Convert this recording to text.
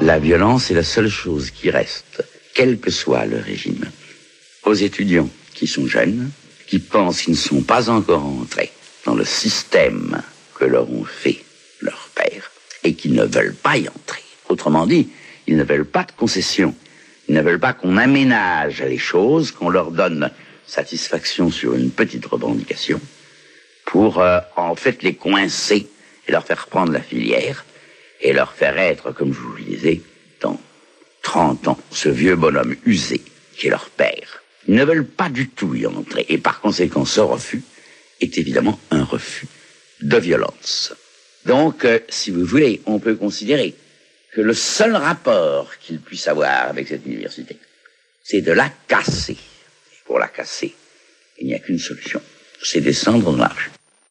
La violence est la seule chose qui reste, quel que soit le régime, aux étudiants qui sont jeunes, qui pensent qu'ils ne sont pas encore entrés dans le système que leur ont fait leurs pères et qui ne veulent pas y entrer. Autrement dit, ils ne veulent pas de concessions. Ils ne veulent pas qu'on aménage les choses, qu'on leur donne satisfaction sur une petite revendication pour en fait les coincer et leur faire prendre la filière et leur faire être, comme je vous le disais, dans 30 ans, ce vieux bonhomme usé qui est leur père. Ils ne veulent pas du tout y entrer et par conséquent ce refus est évidemment un refus de violence. Donc, si vous voulez, on peut considérer que le seul rapport qu'il puisse avoir avec cette université, c'est de la casser. Et pour la casser, il n'y a qu'une solution, c'est descendre dans la rue.